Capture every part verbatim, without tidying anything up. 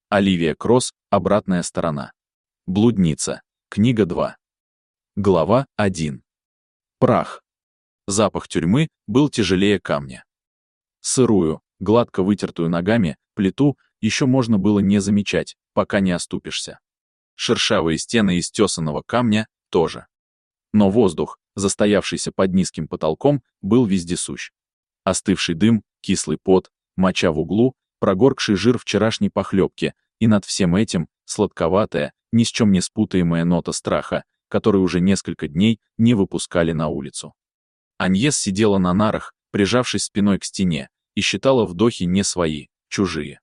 Оливия Кросс, «Обратная сторона». Блудница. Книга два. Глава один. Прах. Запах тюрьмы был тяжелее камня. Сырую, гладко вытертую ногами, плиту еще можно было не замечать, пока не оступишься. Шершавые стены из тесаного камня тоже. Но воздух, застоявшийся под низким потолком, был вездесущ. Остывший дым, кислый пот, моча в углу, прогоркший жир вчерашней похлебки, и над всем этим сладковатая, ни с чем не спутаемая нота страха, которую уже несколько дней не выпускали на улицу. Аньес сидела на нарах, прижавшись спиной к стене, и считала вдохи не свои, чужие.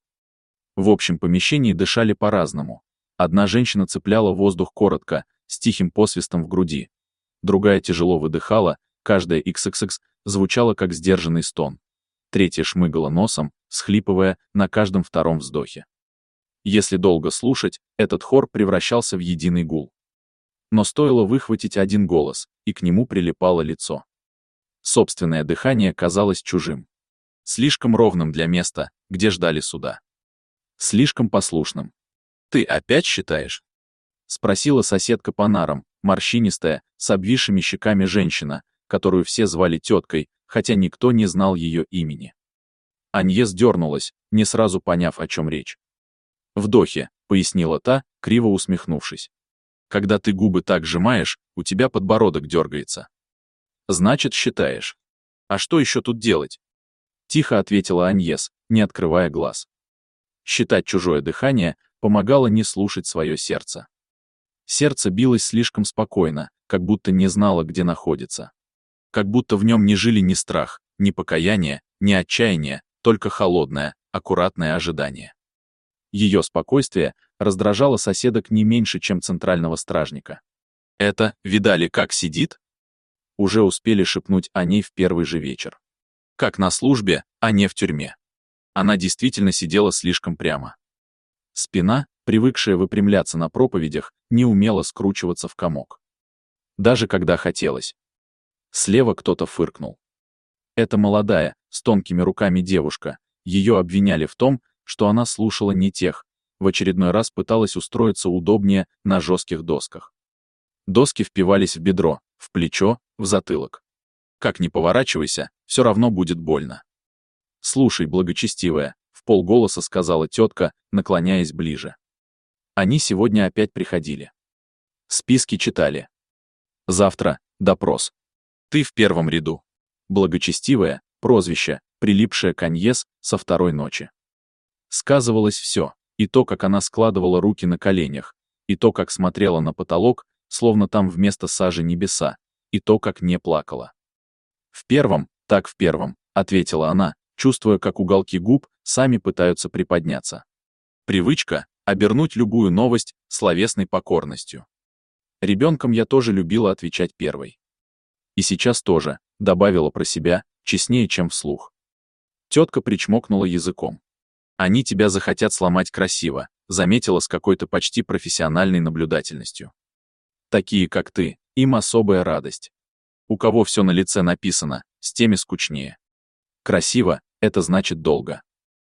В общем помещении дышали по-разному. Одна женщина цепляла воздух коротко, с тихим посвистом в груди. Другая тяжело выдыхала, каждая икс икс икс звучала как сдержанный стон. Третья шмыгала носом, всхлипывая на каждом втором вздохе. Если долго слушать, этот хор превращался в единый гул. Но стоило выхватить один голос, и к нему прилипало лицо. Собственное дыхание казалось чужим. Слишком ровным для места, где ждали суда. Слишком послушным. «Ты опять считаешь?» — спросила соседка по нарам, морщинистая, с обвисшими щеками женщина, которую все звали теткой, хотя никто не знал ее имени. Аньес дернулась, не сразу поняв, о чем речь. «Вдохи», — пояснила та, криво усмехнувшись. «Когда ты губы так сжимаешь, у тебя подбородок дергается». «Значит, считаешь. А что еще тут делать?» Тихо ответила Аньес, не открывая глаз. Считать чужое дыхание помогало не слушать свое сердце. Сердце билось слишком спокойно, как будто не знало, где находится. Как будто в нем не жили ни страх, ни покаяние, ни отчаяние, только холодное, аккуратное ожидание. Ее спокойствие раздражало соседок не меньше, чем центрального стражника. «Это, видали, как сидит?» Уже успели шепнуть о ней в первый же вечер. Как на службе, а не в тюрьме. Она действительно сидела слишком прямо. Спина, привыкшая выпрямляться на проповедях, не умела скручиваться в комок. Даже когда хотелось. Слева кто-то фыркнул. Это молодая, с тонкими руками девушка. Ее обвиняли в том, что она слушала не тех, в очередной раз пыталась устроиться удобнее на жестких досках. Доски впивались в бедро, в плечо, в затылок. Как ни поворачивайся, все равно будет больно. «Слушай, благочестивая», — вполголоса сказала тетка, наклоняясь ближе. Они сегодня опять приходили. Списки читали. Завтра — допрос. Ты в первом ряду. Благочестивая — прозвище, прилипшее к Аньес со второй ночи. Сказывалось все, и то, как она складывала руки на коленях, и то, как смотрела на потолок, словно там вместо сажи небеса, и то, как не плакала. «В первом, так в первом», — ответила она, чувствуя, как уголки губ сами пытаются приподняться. Привычка — обернуть любую новость словесной покорностью. Ребенком я тоже любила отвечать первой. И сейчас тоже, добавила про себя, честнее, чем вслух. Тетка причмокнула языком. «Они тебя захотят сломать красиво», заметила с какой-то почти профессиональной наблюдательностью. «Такие, как ты, им особая радость. У кого все на лице написано, с теми скучнее. Красиво — это значит долго.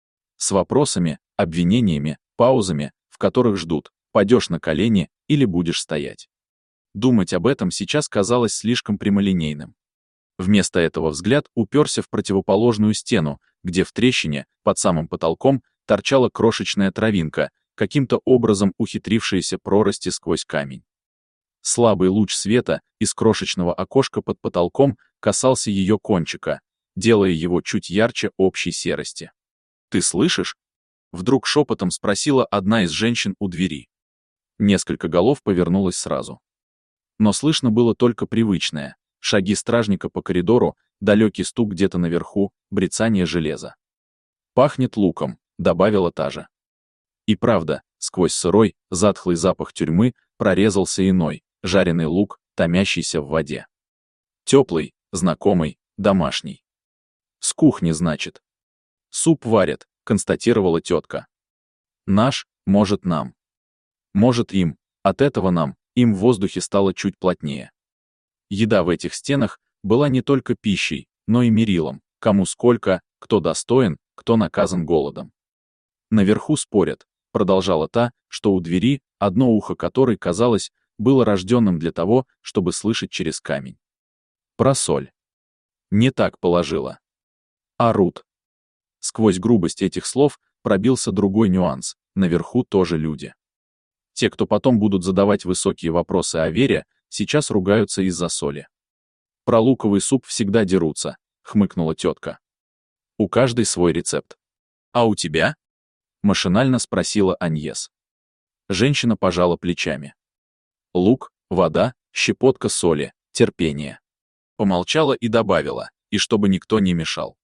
С вопросами, обвинениями, паузами, в которых ждут, падешь на колени или будешь стоять». Думать об этом сейчас казалось слишком прямолинейным. Вместо этого взгляд уперся в противоположную стену, где в трещине, под самым потолком, торчала крошечная травинка, каким-то образом ухитрившаяся прорасти сквозь камень. Слабый луч света из крошечного окошка под потолком касался ее кончика, делая его чуть ярче общей серости. «Ты слышишь?» — вдруг шепотом спросила одна из женщин у двери. Несколько голов повернулось сразу. Но слышно было только привычное. Шаги стражника по коридору, далекий стук где-то наверху, брецание железа. «Пахнет луком», — добавила та же. И правда, сквозь сырой, затхлый запах тюрьмы прорезался иной, жареный лук, томящийся в воде. Теплый, знакомый, домашний. «С кухни, значит». «Суп варят», — констатировала тетка. «Наш, может, нам. Может, им, от этого нам, им в воздухе стало чуть плотнее». Еда в этих стенах была не только пищей, но и мерилом, кому сколько, кто достоин, кто наказан голодом. Наверху спорят, продолжала та, что у двери, одно ухо которой, казалось, было рожденным для того, чтобы слышать через камень. Про соль. Не так положила. Орут. Сквозь грубость этих слов пробился другой нюанс. Наверху тоже люди. Те, кто потом будут задавать высокие вопросы о вере, сейчас ругаются из-за соли. Про луковый суп всегда дерутся, хмыкнула тетка. У каждой свой рецепт. А у тебя? Машинально спросила Аньес. Женщина пожала плечами. Лук, вода, щепотка соли, терпение. Помолчала и добавила, и чтобы никто не мешал.